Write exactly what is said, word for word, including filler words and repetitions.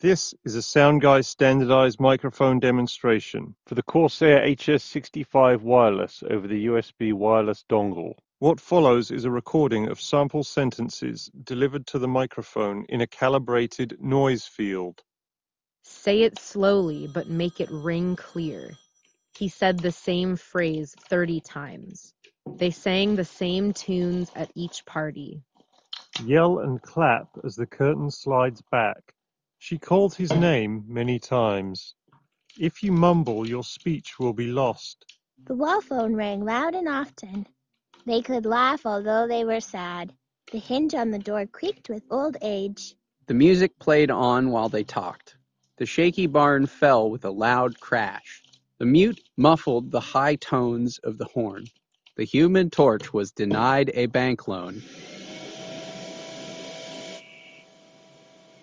This is a SoundGuy standardized microphone demonstration for the Corsair H S sixty-five Wireless over the U S B wireless dongle. What follows is a recording of sample sentences delivered to the microphone in a calibrated noise field. Say it slowly, but make it ring clear. He said the same phrase thirty times. They sang the same tunes at each party. Yell and clap as the curtain slides back. She called his name many times. If you mumble, your speech will be lost. The wall phone rang loud and often. They could laugh although they were sad. The hinge on the door creaked with old age. The music played on while they talked. The shaky barn fell with a loud crash. The mute muffled the high tones of the horn. The Human Torch was denied a bank loan,